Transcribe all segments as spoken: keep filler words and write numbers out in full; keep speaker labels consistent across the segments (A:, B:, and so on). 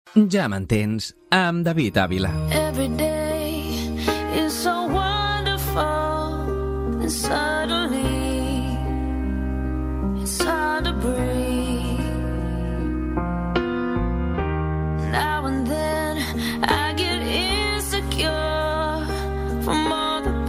A: Ja m'entens, amb David Ávila.
B: Every day is so wonderful and suddenly it's hard to breathe. Now and then I get insecure from all the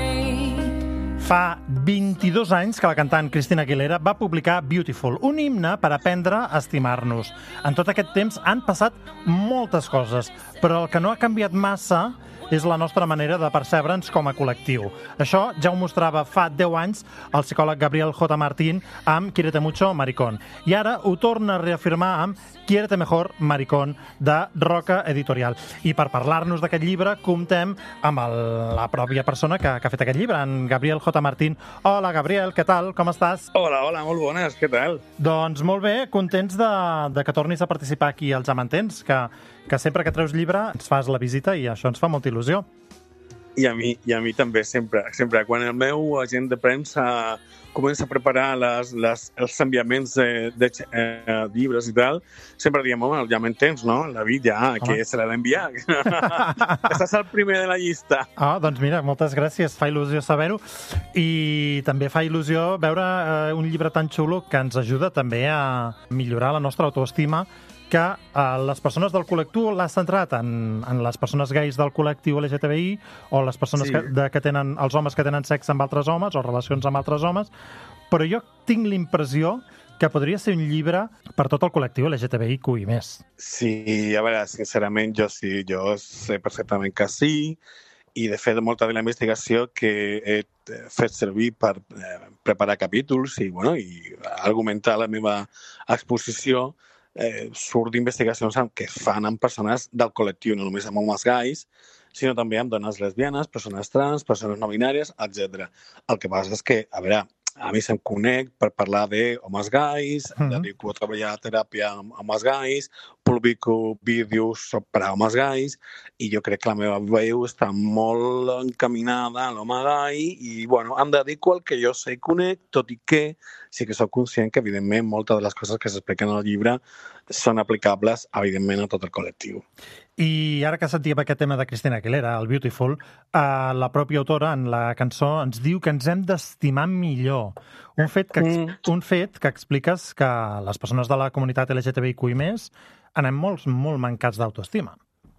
B: pain.
C: Fa vint-i-dos anys que la cantant Christina Aguilera va publicar Beautiful, un himne per aprendre a estimar-nos. En tot aquest temps han passat moltes coses, però el que no ha canviat massa és la nostra manera de percebre'ns com a col·lectiu. Això ja ho mostrava fa deu anys el psicòleg Gabriel J. Martín amb Quiérete mucho, maricón. I ara ho torna a reafirmar amb Quiérete mejor, maricón, de Roca Editorial. I per parlar-nos d'aquest llibre comptem amb el, la pròpia persona que, que ha fet aquest llibre, en Gabriel J. Martín. Hola, Gabriel, què tal? Com estàs?
D: Hola, hola, molt bones, què tal?
C: Doncs molt bé, contents de, de que tornis a participar aquí al Ja m'entens, que, que sempre que treus llibre ens fas la visita i això ens fa molta il·lusió.
D: I a mi, i a mi també, sempre. sempre. Quan el meu agent de premsa comença a preparar les, les, els enviaments de, de eh, llibres i tal, sempre diem, home, ja m'entens, no? David, ja, home, que se l'ha d'enviar. Estàs al primer de la llista.
C: Ah, doncs mira, moltes gràcies, fa il·lusió saber-ho. I també fa il·lusió veure eh, un llibre tan xulo que ens ajuda també a millorar la nostra autoestima, que eh, les persones del col·lectiu l'has centrat en, en les persones gais del col·lectiu L G T B I o les persones
D: sí.
C: que, de, que tenen, els homes que tenen sexe amb altres homes o relacions amb altres homes, però jo tinc l'impressió que podria ser un llibre per tot el col·lectiu L G T B I Q I més.
D: Sí, a veure, sincerament, jo sí, jo sé perfectament que sí, i de fet molta de la investigació que he fet servir per eh, preparar capítols i, bueno, i argumentar la meva exposició Eh, surt d'investigacions que fan amb persones del col·lectiu, no només amb homes gais, sinó també amb dones lesbianes, persones trans, persones no binàries, etcètera. El que passa és que, a veure, a mi se'm conec per parlar d'homes gais, mm-hmm. dedico a treballar a teràpia amb homes gais, publico vídeos per a homes gais, i jo crec que la meva veu està molt encaminada a l'home gai i, bueno, em dedico al que jo sé i conec, tot i que sí que soc conscient que, evidentment, moltes de les coses que s'expliquen al llibre són aplicables, evidentment, a tot el col·lectiu.
C: I ara que sentíem aquest tema de Christina Aguilera, el Beautiful, eh, la pròpia autora en la cançó ens diu que ens hem d'estimar millor. Un fet que, mm. un fet que expliques que les persones de la comunitat L G T B I Q I més, anem molt, molt mancats d'autoestima.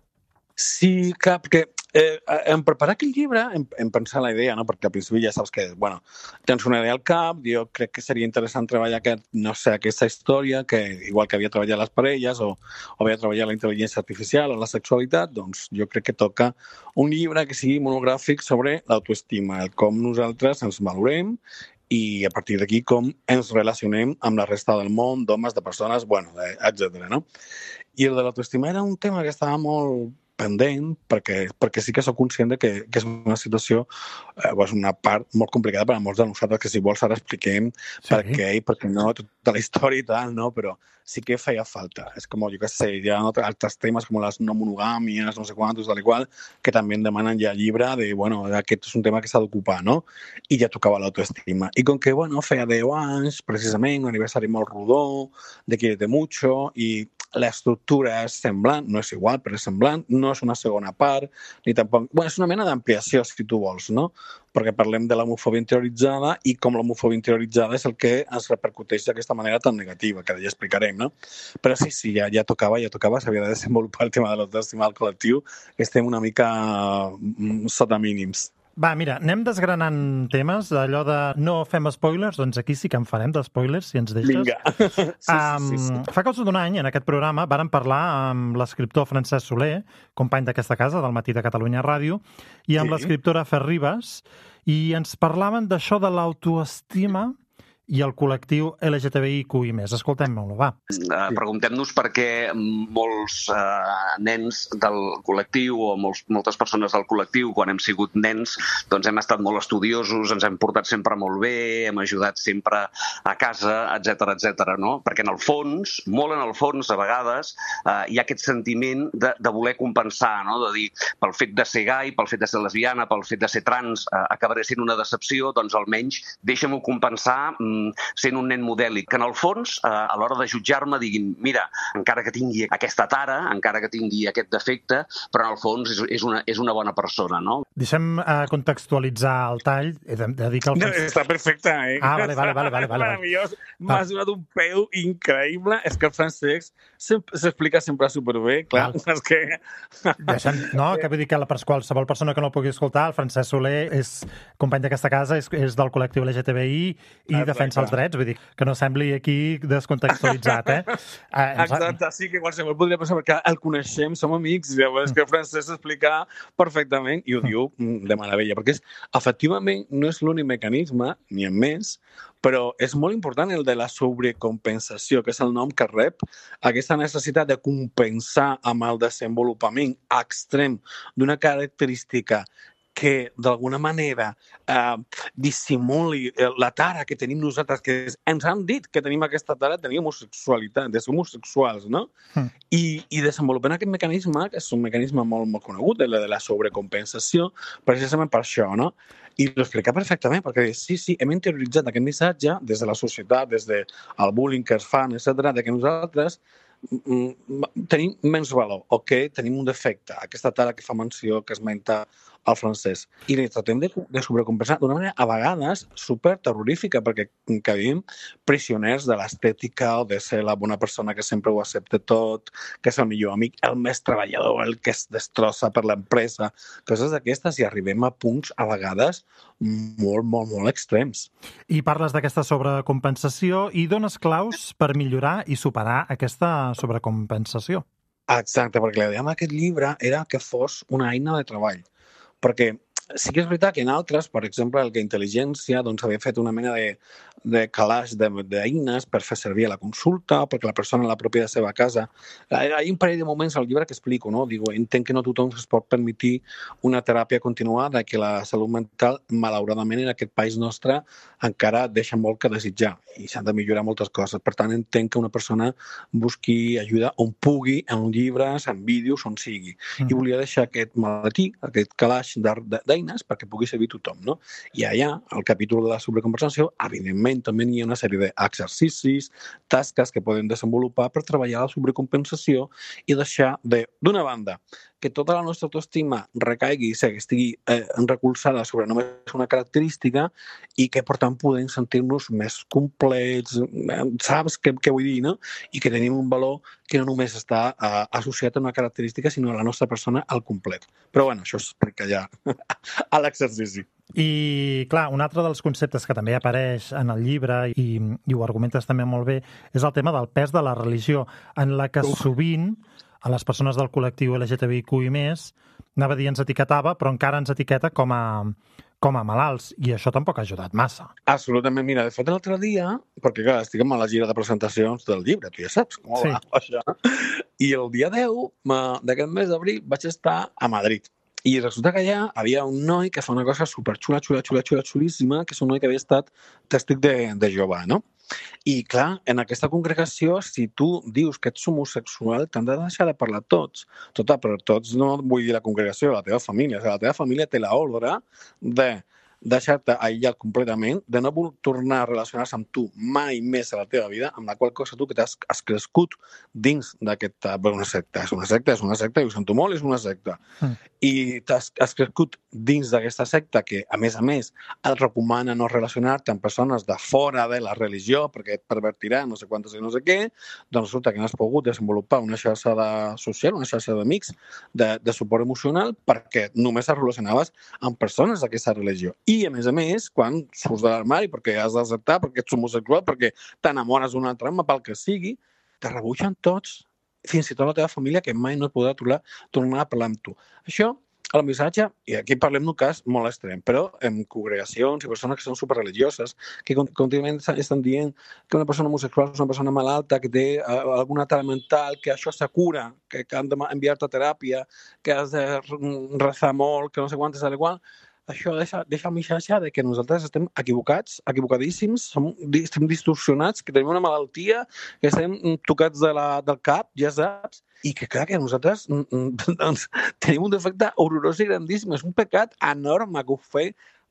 D: Sí, clar, perquè eh, en preparar aquell llibre em, em pensar la idea, no? Perquè al principi ja saps que, bueno, tens una idea al cap, jo crec que seria interessant treballar aquest, no sé, aquesta història, que igual que havia treballat les parelles o, o havia treballat la intel·ligència artificial o la sexualitat, doncs jo crec que toca un llibre que sigui monogràfic sobre l'autoestima, el com nosaltres ens valorem i a partir d'aquí com ens relacionem amb la resta del món, d'homes, de persones, bueno, etcètera, no? I el de l'autoestima era un tema que estava molt pendent, perquè, perquè sí que sóc conscient de que, que és una situació, eh, és una part molt complicada per a molts de nosaltres, que si vols ara expliquem sí. per què i per què no, tota la història i tal, no? Però sí que feia falta. És com, jo què sé, hi ha altres temes com les no monogàmies, no sé quantos, tal i qual, que també em demanen ja llibre de, bueno, aquest és un tema que s'ha d'ocupar, no? I ja tocava l'autoestima. I com que, bueno, feia deu anys, precisament, un aniversari molt rodó, de Quiérete mucho, i l'estructura és semblant, no és igual, però és semblant, no és una segona part, ni tampoc... Bueno, és una mena d'ampliació, si tu vols, no? Perquè parlem de l'homofòbia interioritzada i com l'homofòbia interioritzada és el que ens repercuteix d'aquesta manera tan negativa, que ja explicarem, no? Però sí, sí, ja, ja tocava, ja tocava, s'havia de desenvolupar el tema de l'autoestima al col·lectiu, que estem una mica mm, sota mínims.
C: Va, mira, anem desgranant temes, allò de no fem spoilers, doncs aquí sí que en farem de spoilers, si ens deixes.
D: Vinga. sí,
C: um,
D: sí, sí, sí.
C: Fa cosa d'un any, en aquest programa, vàrem parlar amb l'escriptor Francesc Soler, company d'aquesta casa, del Matí de Catalunya Ràdio, i amb sí. l'escriptora Fer Ribas, i ens parlaven d'això de l'autoestima i el col·lectiu L G T B I Q I més. Escoltem-lo, va.
E: Uh, Preguntem-nos per què molts uh, nens del col·lectiu o molts, moltes persones del col·lectiu, quan hem sigut nens, doncs hem estat molt estudiosos, ens hem portat sempre molt bé, hem ajudat sempre a casa, etcètera, etcètera, no? Perquè en el fons, molt en el fons, a vegades, uh, hi ha aquest sentiment de, de voler compensar, no? De dir, pel fet de ser gai, pel fet de ser lesbiana, pel fet de ser trans, uh, acabaré sent una decepció, doncs almenys deixa'm-ho compensar sent un nen modèlic, que en el fons, eh, a l'hora de jutjar-me, diguin, mira, encara que tingui aquesta tara, encara que tingui aquest defecte, però en el fons és, és, una, és una bona persona, no?
C: Deixem uh, contextualitzar el tall. He de, de dir que el...
D: No, està perfecte, eh?
C: Ah, vale, vale, vale. vale, vale.
D: Meravellós. M'has donat un peu increïble. És que el francès s'explica sempre superbé, clar. És que...
C: Deixem, no, que vull dir que la, qualsevol persona que no el pugui escoltar, el Francesc Soler és company d'aquesta casa, és, és del col·lectiu L G T B I i Exacte. defensa els drets, vull dir que no sembli aquí descontextualitzat, eh? eh
D: Exacte, sí que qualsevol podria pensar perquè el coneixem, som amics, llavors que el francès s'explica perfectament i ho diu de meravella, perquè és, efectivament no és l'únic mecanisme, ni en més, però és molt important el de la sobrecompensació, que és el nom que rep, aquesta necessitat de compensar amb el desenvolupament extrem d'una característica que d'alguna manera eh, dissimuli la tara que tenim nosaltres, que ens han dit que tenim aquesta tara, tenim homosexualitat, de ser homosexuals, no? Mm. I, i desenvolupant aquest mecanisme, que és un mecanisme molt, molt conegut, el de la sobrecompensació, precisament per això, no? I l'explica perfectament, perquè sí, sí, hem interioritzat aquest missatge des de la societat, des del bullying que es fan, etcètera, de que nosaltres tenim menys valor, o que tenim un defecte, aquesta tara que fa menció, que esmenta el francès. I li tratem de, de sobrecompensar d'una manera, a vegades, super terrorífica, perquè que vivim prisioners de l'estètica o de ser la bona persona que sempre ho accepta tot, que és el millor amic, el més treballador, el que es destrossa per l'empresa, coses d'aquestes, i arribem a punts, a vegades, molt, molt, molt extrems.
C: I parles d'aquesta sobrecompensació i dones claus per millorar i superar aquesta sobrecompensació.
D: Exacte, perquè la idea amb aquest llibre era que fos una eina de treball. Perquè sí que és veritat que en altres, per exemple, el que Intel·ligència doncs, havia fet una mena de, de calaix d'eines per fer servir a la consulta, perquè la persona a la pròpia de seva casa... Hi ha un parell de moments al llibre que explico, no? Digo, entenc que no tothom es pot permetre una teràpia continuada, que la salut mental, malauradament, en aquest país nostre, encara deixa molt que desitjar i s'han de millorar moltes coses. Per tant, entenc que una persona busqui ajuda on pugui, en llibres, en vídeos, on sigui. Mm. I volia deixar aquest maletí, aquest calaix d'eines perquè pugui servir tothom, no? I allà, al capítol de la sobrecompensació, evidentment, també hi ha una sèrie d'exercicis, tasques que poden desenvolupar per treballar la sobrecompensació i deixar de, d'una banda, que tota la nostra autoestima recaigui i estigui eh, recolzada sobre només una característica i que, per tant, podem sentir-nos més complets, eh, saps què, què vull dir, no? I que tenim un valor que no només està eh, associat a una característica, sinó a la nostra persona al complet. Però, bueno, això s'explica ja a l'exercici.
C: I, clar, un altre dels conceptes que també apareix en el llibre i, i ho argumentes també molt bé és el tema del pes de la religió, en la que Uf. sovint a les persones del col·lectiu L G T B I Q i més, anava a dir ens etiquetava, però encara ens etiqueta com a, com a malalts, i això tampoc ha ajudat massa.
D: Absolutament. Mira, de fet, l'altre dia, perquè clar, estic a la gira de presentacions del llibre, tu ja saps com sí. va això, i el dia deu d'aquest mes d'abril vaig estar a Madrid. I resulta que allà havia un noi que fa una cosa superxula, xula, xula, xula, xulíssima, que és un noi que havia estat tèstic de, de Jehovà, no? I, clar, en aquesta congregació, si tu dius que ets homosexual, t'han de deixar de parlar tots. Tota, però tots no vull dir la congregació, la teva família. O sigui, la teva família té l'ordre de deixar-te aïllat completament, de no voler tornar a relacionar-se amb tu mai més a la teva vida, amb la qual cosa tu que t'has has crescut dins d'aquesta... Bé, una secta, és una secta, és una secta, i ho sento molt, és una secta. Mm. I t'has has crescut dins d'aquesta secta que, a més a més, et recomana no relacionar-te amb persones de fora de la religió perquè et pervertirà no sé quantes i no sé què, doncs resulta que no has pogut desenvolupar una xarxa de social, una xarxa d'amics, de, de suport emocional, perquè només et relacionaves amb persones d'aquesta religió. I, a més a més, quan surts de l'armari perquè has d'acceptar, perquè ets homosexual, perquè t'enamores d'un altre home, pel que sigui, te rebutgen tots, fins i tot la teva família, que mai no et podrà tornar, tornar a parlar amb tu. Això, el missatge, i aquí parlem d'un cas molt extrem, però en congregacions i persones que són superreligioses, que contínuament estan dient que una persona homosexual és una persona malalta, que té alguna tara mental, que això se cura, que han d'enviar-te a teràpia, que has de rezar molt, que no sé quantes, tal i qual. Això deixa, deixa el missatge de que nosaltres estem equivocats, equivocadíssims, som, estem distorsionats, que tenim una malaltia, que estem tocats de la, del cap, ja saps, i que clar que nosaltres doncs, tenim un defecte horrorós i grandíssim. És un pecat enorme que ho, fe,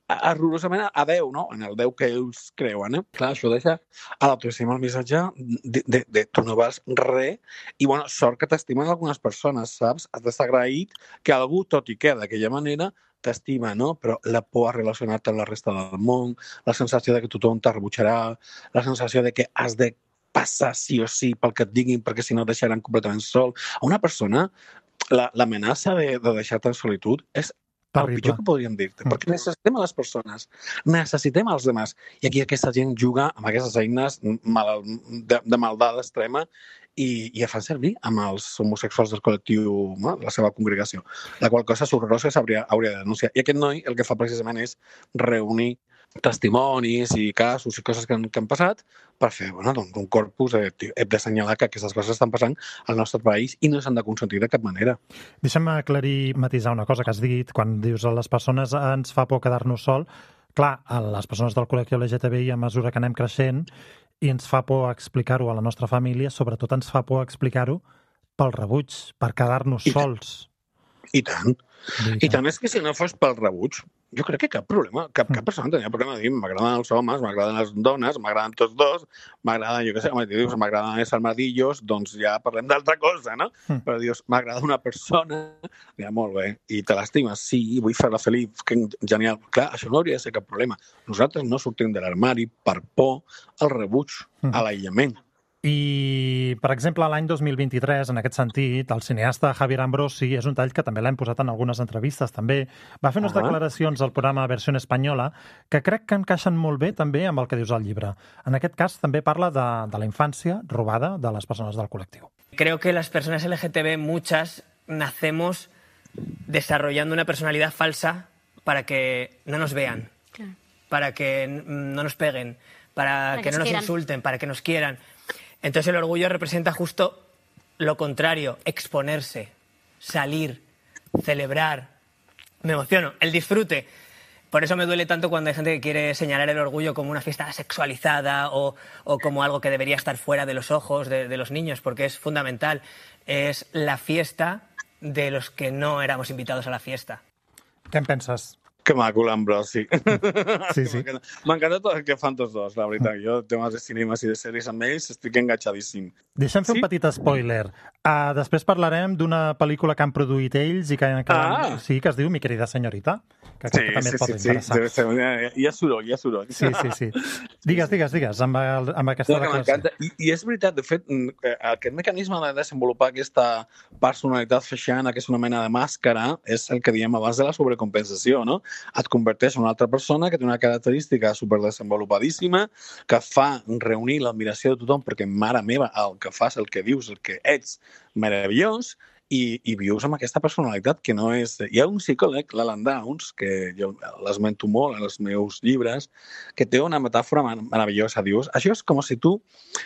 D: rigorosament a Déu, no? En el Déu que ells creuen, eh? Clar, això deixa a l'autoestima el missatge de, de, de tu no vals res i, bueno, sort que t'estimen algunes persones, saps? Has d'estar agraït que algú, tot i que d'aquella manera, t'estima, no? Però la por a relacionar-te amb la resta del món, la sensació de que tothom te rebutjarà, la sensació de que has de passar sí o sí pel que et diguin perquè si no et deixaran completament sol. A una persona, l'amenaça de, de deixar-te en solitud és el pitjor que podríem dir-te, perquè necessitem a les persones, necessitem als demás. I aquí aquesta gent juga amb aquestes eines mal, de, de maldat extrema i, i fan servir amb els homosexuals del col·lectiu, no? La seva congregació, la qual cosa és horrorosa que s'hauria hauria de denunciar. I aquest noi el que fa precisament és reunir testimonis i casos i coses que han, que han passat per fer, bueno, doncs, un corpus de, hem d'assenyalar que aquestes coses estan passant al nostre país i no s'han de consentir de cap manera.
C: Deixa'm aclarir, matisar una cosa que has dit quan dius a les persones ens fa por quedar-nos sol. Clar, a les persones del col·lectiu L G T B I, a mesura que anem creixent, i ens fa por explicar-ho a la nostra família, sobretot ens fa por explicar-ho pel rebuig, per quedar-nos sols.
D: I tant. I tant és que si no fos pel rebuig, jo crec que cap problema, cap, cap persona tenia problema de dir m'agraden els homes, m'agraden les dones, m'agraden tots dos, m'agraden, jo què sé, dius, m'agraden els armadillos, doncs ja parlem d'altra cosa, no? Mm. Però dius, m'agrada una persona, ja molt bé, i te l'estimes, sí, vull fer-la feliç, que genial. Clar, això no hauria de ser cap problema. Nosaltres no sortim de l'armari per por al rebuig, mm. a l'aïllament.
C: I, per exemple, l'any dos mil vint-i-tres, en aquest sentit, el cineasta Javier Ambrosi, és un tall que també l'hem posat en algunes entrevistes, també, va fer unes uh -huh. declaracions al programa Versión Espanyola que crec que encaixen molt bé també amb el que dius al llibre. En aquest cas també parla de, de la infància robada de les persones del col·lectiu.
F: Creo que las personas L G T B, muchas, nacemos desarrollando una personalidad falsa para que no nos vean, claro. para que no nos peguen, para, para que, que no nos quieran. insulten, para que nos quieran. Entonces el orgullo representa justo lo contrario, exponerse, salir, celebrar. Me emociono, el disfrute. Por eso me duele tanto cuando hay gente que quiere señalar el orgullo como una fiesta sexualizada o, o como algo que debería estar fuera de los ojos de, de los niños, porque es fundamental. Es la fiesta de los que no éramos invitados a la fiesta.
C: ¿Qué piensas?
D: Que maco l'Ambrosi.
C: Sí, sí.
D: M'encanta tot el que fan tots dos, la veritat. Jo, temes de cinemes i de sèries amb ells, estic enganxadíssim.
C: Deixa'm fer sí? un petit spoiler. Uh, després parlarem d'una pel·lícula que han produït ells i que, que, ah. sí, que es diu Mi querida señorita, que, que sí, també
D: sí,
C: et pot
D: sí,
C: interessar.
D: Sí, sí, hi ha soroll, hi ha soroll.
C: Sí, sí, sí. Digues, digues, digues, amb, el, amb aquesta
D: no, declaració. I, I és veritat, de fet, aquest mecanisme de desenvolupar aquesta personalitat feixana, que és una mena de màscara, és el que diem abans de la sobrecompensació, no? Et converteix en una altra persona que té una característica superdesenvolupadíssima, que fa reunir l'admiració de tothom, perquè, mare meva, el que fas, el que dius, el que ets, meravellós, i, i vius amb aquesta personalitat que no és... Hi ha un psicòleg, l'Alan Downs, que jo l'esmento molt en els meus llibres, que té una metàfora meravellosa. Dius, això és com si tu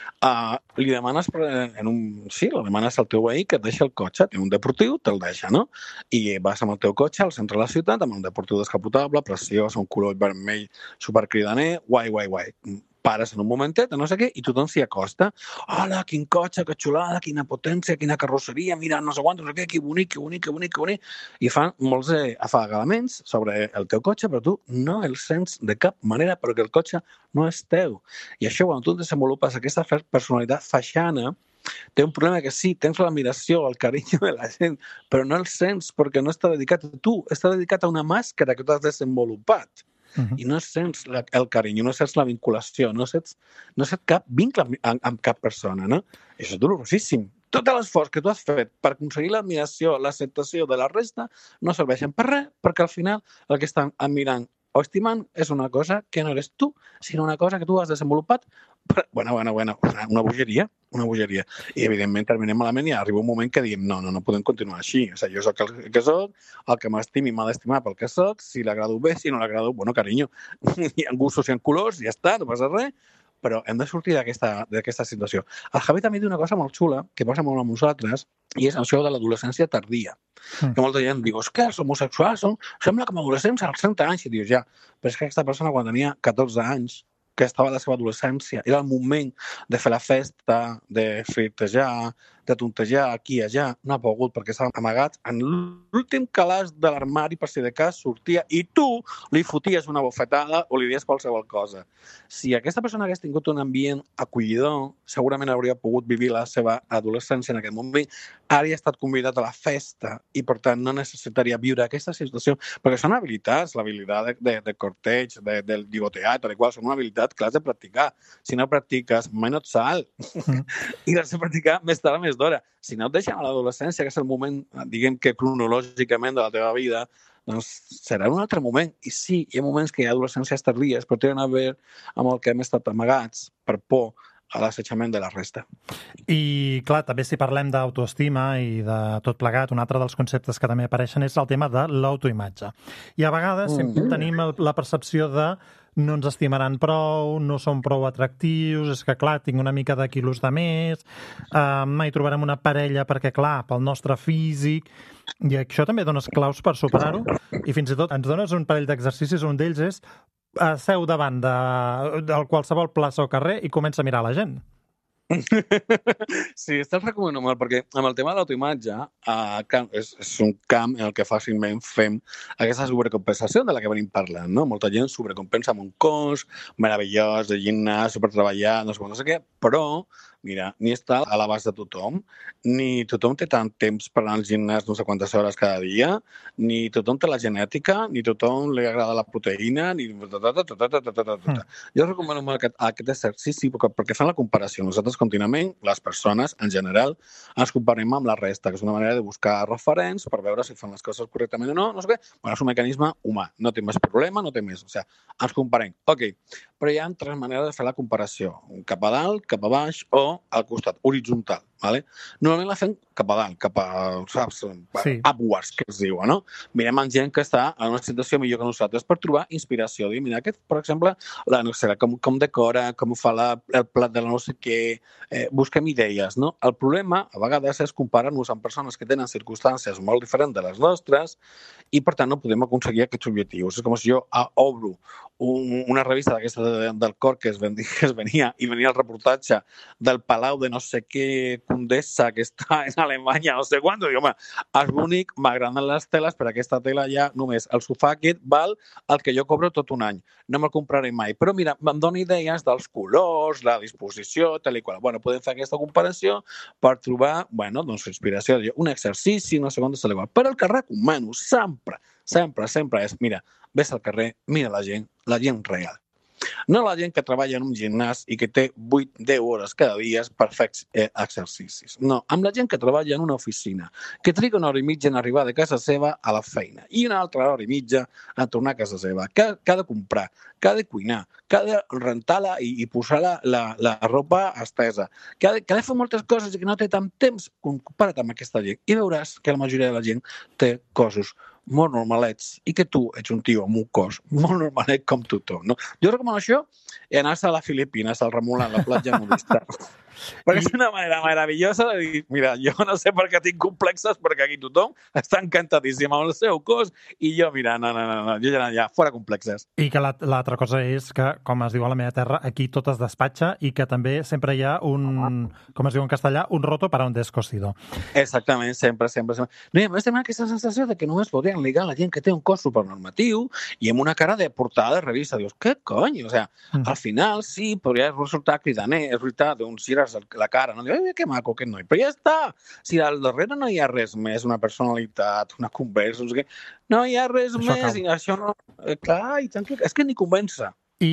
D: uh, li demanes en un... Sí, li demanes al teu veí que et deixa el cotxe, té un deportiu, te'l deixa, no? I vas amb el teu cotxe al centre de la ciutat, amb un deportiu descapotable, preciós, un color vermell supercridaner, guai, guai, guai. Pares en un momentet, no sé què, i tothom s'hi acosta. Hola, quin cotxe, que xulada, quina potència, quina carrosseria, mira, no sé quant, no sé què, que bonic, que bonic, que bonic, que bonic. I fan molts eh, afagaments sobre el teu cotxe, però tu no el sents de cap manera perquè el cotxe no és teu. I això, quan tu desenvolupes aquesta personalitat feixana, té un problema que sí, tens l'admiració, el carinyo de la gent, però no el sents perquè no està dedicat a tu, està dedicat a una màscara que tu has desenvolupat. Uh-huh. I no sents la, el carinyo, no sents la vinculació, no sents, no sents cap vincle amb, amb cap persona, no? I això és dolorosíssim. Tot l'esforç que tu has fet per aconseguir l'admiració, l'acceptació de la resta, no serveixen per res, perquè al final el que estan admirant o estimant és una cosa que no eres tu, sinó una cosa que tu has desenvolupat. Però, bueno, bueno, bueno, una bogeria, una bogeria. I, evidentment, terminem malament i arriba un moment que diem no, no, no podem continuar així. O sigui, jo soc el que soc, el que m'estimi m'ha d'estimar pel que soc, si l'agrado bé, si no l'agrado, bueno, carinyo, hi ha gustos i hi ha colors, ja està, no passa res, però hem de sortir d'aquesta situació. El Javi també diu una cosa molt xula, que passa molt amb nosaltres, i és això de l'adolescència tardia. Mm. Que molta gent diu, és que els homosexuals són, sembla com adolescents als trenta anys, i dius, ja, però és que aquesta persona quan tenia catorze anys, que estava a la seva adolescència, era el moment de fer la festa, de flirtejar, de tontejar aquí i allà, no ha pogut perquè estaven amagats en l'últim calaix de l'armari per si de cas sortia i tu li foties una bofetada o li dies qualsevol cosa. Si aquesta persona hagués tingut un ambient acollidor, segurament hauria pogut vivir la seva adolescència en aquest moment, hauria estat convidat a la festa i, per tant, no necessitaria viure aquesta situació, perquè són habilitats, l'habilitat de, de, de corteig, de, del lligoteat, tal i qual, són una habilitat que l'has de practicar. Si no practiques, mai no et sal. Mm. I l'has de practicar més tard o més d'hora. Si no et deixen a l'adolescència, que és el moment, diguem que cronològicament de la teva vida, doncs serà un altre moment. I sí, hi ha moments que hi ha adolescències tardíes, però tenen a veure amb el que hem estat amagats per por a l'assetjament de la resta.
C: I, clar, també si parlem d'autoestima i de tot plegat, un altre dels conceptes que també apareixen és el tema de l'autoimatge. I a vegades mm. sempre tenim la percepció de no ens estimaran prou, no som prou atractius, és que, clar, tinc una mica de quilos de més, eh, mai trobarem una parella perquè, clar, pel nostre físic, i això també dones claus per superar-ho, i fins i tot ens dones un parell d'exercicis, un d'ells és eh, seu davant de, de qualsevol plaça o carrer i comença a mirar la gent.
D: Sí, estàs recomano molt, perquè amb el tema de l'autoimatge eh, és, és un camp en el que fàcilment fem aquesta sobrecompensació de la que venim parlant, no? Molta gent sobrecompensa amb un cos meravellós, de gimnàs, supertreballat, no sé com, no sé què, però mira, ni està a l'abast de tothom, ni tothom té tant temps per anar al gimnàs no sé quantes hores cada dia, ni tothom té la genètica, ni tothom li agrada la proteïna, ni... Mm. Jo recomano molt aquest, aquest exercici perquè, perquè fan la comparació. Nosaltres contínuament, les persones, en general, ens comparem amb la resta, que és una manera de buscar referents per veure si fan les coses correctament o no, no sé què. Bueno, és un mecanisme humà, no té més problema, no té més. O sigui, ens comparem. Ok, però hi ha tres maneres de fer la comparació. Cap a dalt, cap a baix o al costat, horitzontal. Vale? Normalment la fem cap a dalt, cap a, saps, sí. upwards, que es diu, no? Mirem en gent que està en una situació millor que nosaltres per trobar inspiració. Dir, mira, aquest, per exemple, la, no sé, com, com decora, com fa la, el plat de la no sé què, eh, busquem idees, no? El problema, a vegades, és comparar-nos amb persones que tenen circumstàncies molt diferents de les nostres i, per tant, no podem aconseguir aquests objectius. És com si jo ah, obro un, una revista d'aquesta de, del cor que es, venia, que es venia i venia el reportatge del Palau de no sé què Condessa que està en Alemanya, no sé quant, i home, és bonic, m'agraden les teles, però aquesta tela ja només, el sofà aquest val el que jo cobro tot un any, no me'l compraré mai, però mira, em dona idees dels colors, la disposició, tal i qual. Bueno, podem fer aquesta comparació per trobar, bueno, doncs, inspiració, un exercici, no sé quant, tal i qual. Però el que recomano sempre, sempre, sempre és, mira, ves al carrer, mira la gent, la gent real. No la gent que treballa en un gimnàs i que té vuit a deu hores cada dia per fer exercicis. No, amb la gent que treballa en una oficina, que triga una hora i mitja en arribar de casa seva a la feina i una altra hora i mitja a tornar a casa seva, que, que ha de comprar, que ha de cuinar, que ha de rentar-la i, i posar la, la, la roba estesa, que ha, de, que ha de fer moltes coses i que no té tant temps comparat amb aquesta gent. I veuràs que la majoria de la gent té coses molt normalets i que tu ets un tio amb un cos molt normalet com tothom, no? Jo recomano això i anar-se a les Filipines, al Remolar, a la platja nudista. Perquè és una manera meravellosa de dir, mira, jo no sé per què tinc complexes, perquè aquí tothom està encantadíssim amb el seu cos i jo, mira, no, no, no, no jo ja, ja, fora complexes.
C: I que l'altra cosa és que, com es diu a la meva terra, aquí tot es despatxa i que també sempre hi ha un, com es diu en castellà, un roto para un descosido.
D: Exactament, sempre, sempre. sempre. No, i a més tenim aquesta sensació de que només podrien ligar la gent que té un cos supernormatiu i amb una cara de portada de revista. Dius, què cony? O sigui, mm. al final sí, podria resultar cridaner, és veritat, uns gires la cara, no? Diu, que maco aquest noi, però ja està. Si al darrere no hi ha res més, una personalitat, una conversa, no sé què, no hi ha res això més, cal. I això no... Eh, clar, i tant que... És que ni convença.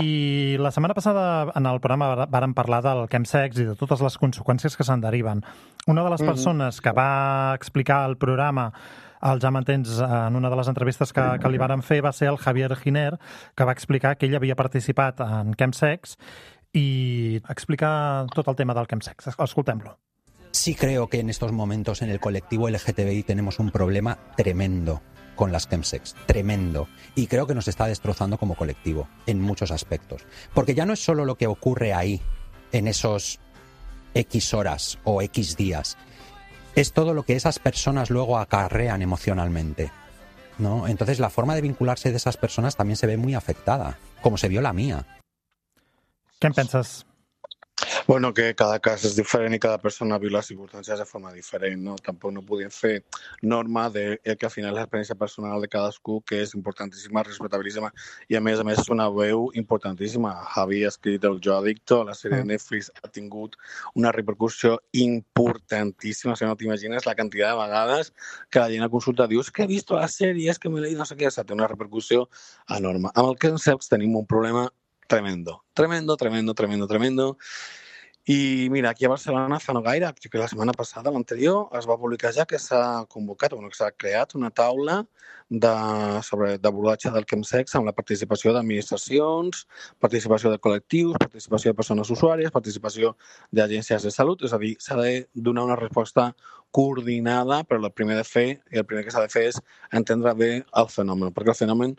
C: I la setmana passada en el programa vàrem parlar del chemsex i de totes les conseqüències que se'n deriven. Una de les persones que va explicar el programa al Ja m'entens en una de les entrevistes que, que li varen fer va ser el Javier Giner, que va explicar que ell havia participat en chemsex y explica todo el tema del chemsex. Escoltem-lo.
G: Sí creo que en estos momentos en el colectivo L G T B I tenemos un problema tremendo con las chemsex, tremendo. Y creo que nos está destrozando como colectivo en muchos aspectos. Porque ya no es solo lo que ocurre ahí, en esos X horas o X días. Es todo lo que esas personas luego acarrean emocionalmente, ¿no? Entonces la forma de vincularse de esas personas también se ve muy afectada, como se vio la mía.
C: Què en penses?
D: Bueno, que cada cas és diferent i cada persona viu les circumstàncies de forma diferent, no? Tampoc no podíem fer norma de que al final l'experiència personal de cadascú, que és importantíssima, respectabilíssima, i a més a més és una veu importantíssima. Javi ha escrit el Jo Adicto, la sèrie de Netflix ha tingut una repercussió importantíssima, si no t'imagines la quantitat de vegades que la gent a consulta diu, és que he vist la sèrie, és que me l'he dit, no sé què, té una repercussió enorme. Amb el Chemsex tenim un problema tremendo, tremendo, tremendo, tremendo, tremendo. I mira, aquí a Barcelona fa no gaire, que la setmana passada, l'anterior, es va publicar ja que s'ha convocat, bueno, que s'ha creat una taula de, sobre d'abordatge del chemsex amb la participació d'administracions, participació de col·lectius, participació de persones usuàries, participació d'agències de salut, és a dir, s'ha de donar una resposta coordinada, però el primer de fer, i el primer que s'ha de fer és entendre bé el fenomen, perquè el fenomen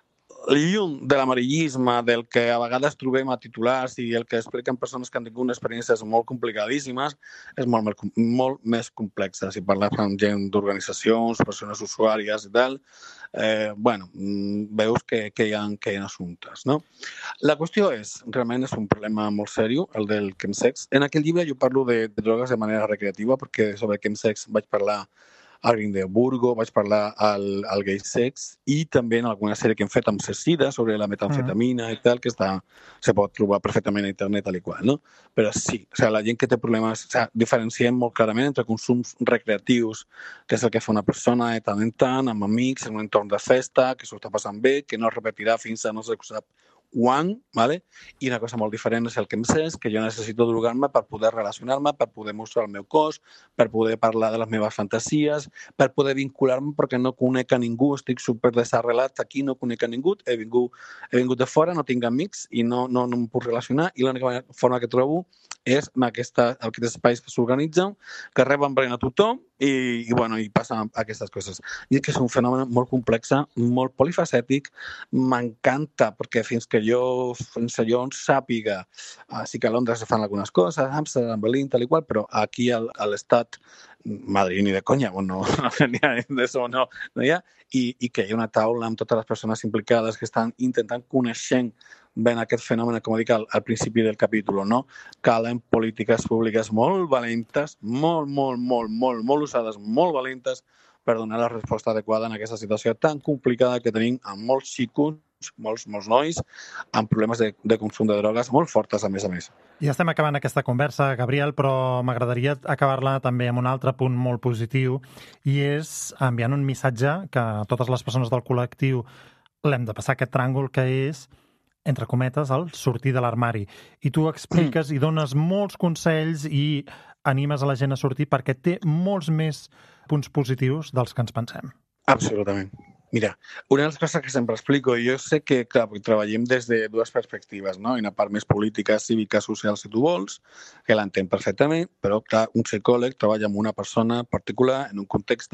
D: lluny de l'amarillisme, del que a vegades trobem a titulars i el que expliquen persones que han tingut experiències molt complicadíssimes, és molt, més, molt més complexa. Si parles amb gent d'organitzacions, persones usuàries i tal, eh, bueno, veus que, que, hi ha, que hi ha assumptes, no? La qüestió és, realment és un problema molt seriós, el del chemsex. En aquell llibre jo parlo de, de drogues de manera recreativa, perquè sobre chemsex vaig parlar al Grindelburgo, vaig parlar al, al Gay Sex i també en alguna sèrie que hem fet amb Cecida sobre la metamfetamina i tal, que està, se pot trobar perfectament a internet tal i qual, no? Però sí, o sigui, la gent que té problemes, o sigui, diferenciem molt clarament entre consums recreatius, que és el que fa una persona de tant en tant, amb amics, en un entorn de festa, que s'ho està passant bé, que no es repetirà fins a no sé sap quan, ¿vale? I una cosa molt diferent és el chemsex, que jo necessito drogar-me per poder relacionar-me, per poder mostrar el meu cos, per poder parlar de les meves fantasies, per poder vincular-me perquè no conec a ningú, estic super desarrelat aquí, no conec a ningú, he vingut, he vingut de fora, no tinc amics i no, no, no em puc relacionar i l'única forma que trobo és en aquesta, aquests espais que s'organitzen, que reben pren a tothom i, i, bueno, i passen aquestes coses. I que és un fenomen molt complex, molt polifacètic, m'encanta perquè fins que jo, fins que jo en sàpiga, sí que a Londres se fan algunes coses, a Amsterdam, Berlín, tal i qual, però aquí a l'estat Madrid ni de conya, bueno, no n'hi ha d'això, no, no hi ha, i, i que hi ha una taula amb totes les persones implicades que estan intentant conèixer ben aquest fenomen, com dic al, al principi del capítol, no? Calen polítiques públiques molt valentes, molt, molt, molt, molt, molt usades, molt valentes per donar la resposta adequada en aquesta situació tan complicada que tenim amb molts xicos, molts, molts nois, amb problemes de, de consum de drogues molt fortes, a més a més.
C: Ja estem acabant aquesta conversa, Gabriel, però m'agradaria acabar-la també amb un altre punt molt positiu, i és enviant un missatge que a totes les persones del col·lectiu l'hem de passar aquest tràngol que és, entre cometes, el sortir de l'armari. I tu expliques i dones molts consells i animes a la gent a sortir perquè té molts més punts positius dels que ens pensem.
D: Absolutament. Mira, una de les coses que sempre explico, jo sé que, clar, treballem des de dues perspectives, no? Una part més política, cívica, social, si tu vols, que l'entenc perfectament, però, clar, un psicòleg treballa amb una persona particular en un context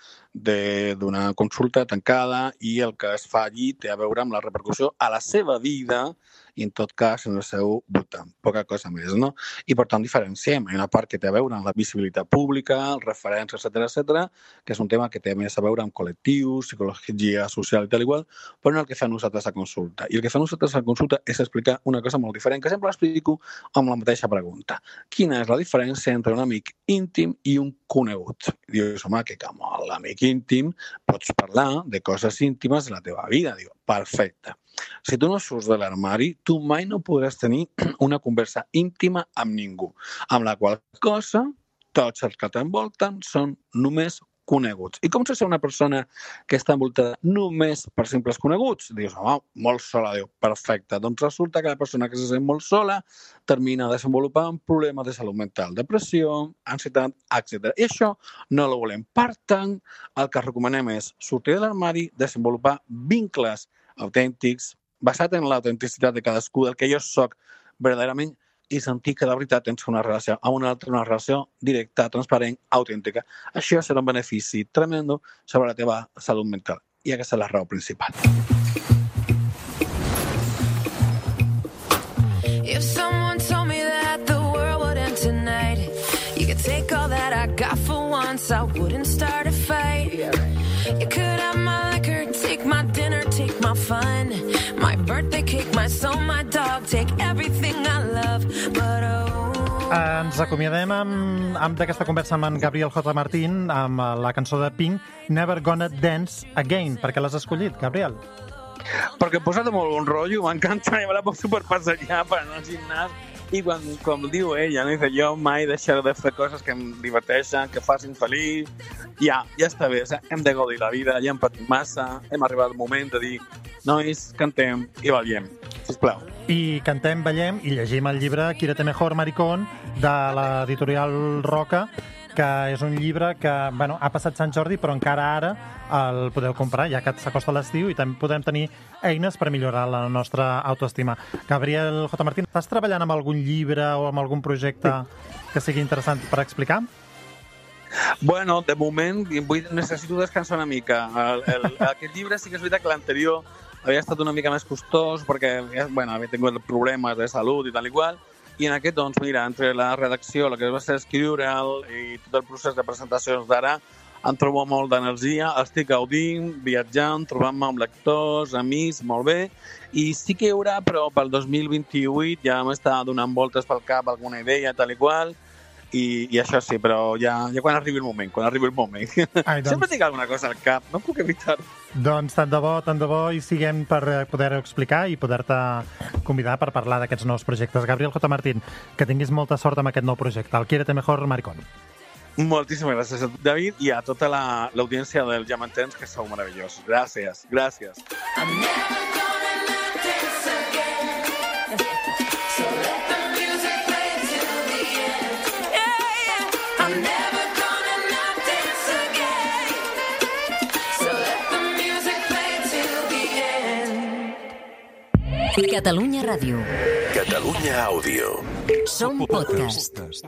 D: d'una consulta tancada i el que es fa allí té a veure amb la repercussió a la seva vida i, en tot cas, en el seu voltant. Poca cosa més, no? I, per tant, diferenciem. Hi ha una part que té a veure amb la visibilitat pública, els referents, etcètera, etcètera, que és un tema que té més a veure amb col·lectius, psicologia social i tal igual, però no el que fa nosaltres a consulta. I el que fa nosaltres a consulta és explicar una cosa molt diferent, que sempre explico amb la mateixa pregunta. Quina és la diferència entre un amic íntim i un conegut? Dius, home, que com l'amic íntim pots parlar de coses íntimes de la teva vida. Diu, perfecte. Si tu no surts de l'armari, tu mai no podràs tenir una conversa íntima amb ningú, amb la qual cosa tots els que t'envolten són només coneguts. I com se ser una persona que està envoltada només per simples coneguts? Dius, home, molt sola. Diu, perfecte. Doncs resulta que la persona que se sent molt sola termina desenvolupant problemes de salut mental, depressió, ansietat, etcètera. I això no ho volem. Per tant, el que recomanem és sortir de l'armari, desenvolupar vincles autèntics, basat en l'autenticitat de cadascú, del que jo soc verdaderament, i sentir que de veritat tens una relació amb una altra, una relació directa, transparent, autèntica. Això serà un benefici tremendo sobre la teva salut mental. I aquesta és la raó principal.
B: If someone told me that the world would end tonight, you could take all that I got for once, I wouldn't start a fight. You could have my liquor, take my dinner, take my fun, my birthday cake, my soul, my dog, take everything I love, but oh
C: Ens acomiadem amb, amb d'aquesta conversa amb en Gabriel J. Martín amb la cançó de Pink, Never Gonna Dance Again. Per què l'has escollit, Gabriel?
D: Perquè em posa de molt bon rotllo, m'encanta, i me la puc superpassejar per anar al gimnàs. I quan, com diu ella, no? Dice, jo mai deixaré de fer coses que em diverteixen, que facin feliç. Ja, ja està bé, hem de gaudir la vida, ja hem patit massa, hem arribat al moment de dir, nois, cantem i ballem, sisplau.
C: I cantem, ballem i llegim el llibre Quiérete Mejor, Maricón, de l'editorial Roca, que és un llibre que, bueno, ha passat Sant Jordi, però encara ara el podeu comprar, ja que s'acosta l'estiu, i també podem tenir eines per millorar la nostra autoestima. Gabriel J. Martín, estàs treballant amb algun llibre o amb algun projecte que sigui interessant per explicar?
D: Bueno, de moment vull, necessito descansar una mica. El, el, aquest llibre sí que és veritat que l'anterior havia estat una mica més costós perquè, bueno, havia tingut problemes de salut i tal i qual, i en aquest, doncs, mira, entre la redacció, el que va ser escriure'l i tot el procés de presentacions d'ara, em trobo molt d'energia, estic gaudint, viatjant, trobant-me amb lectors, amics, molt bé, i sí que hi haurà, però pel dos mil vint-i-vuit ja m'està donant voltes pel cap alguna idea, tal i qual, i, i això sí, però ja, ja quan arribi el moment, quan arribi el moment. Ai, doncs... Sempre tinc alguna cosa al cap, no puc evitar-ho.
C: Doncs tant de bo, tant de bo hi siguem per poder-ho explicar i poder-te convidar per parlar d'aquests nous projectes. Gabriel J. Martín, que tinguis molta sort amb aquest nou projecte, el Quiérete Mejor, Maricón.
D: Moltíssimes gràcies, David, i a tota l'audiència la, del Ja m'entens, que sou meravellosos. Gràcies, gràcies.
H: Catalunya Ràdio.
I: Catalunya Àudio.
H: Som podcast.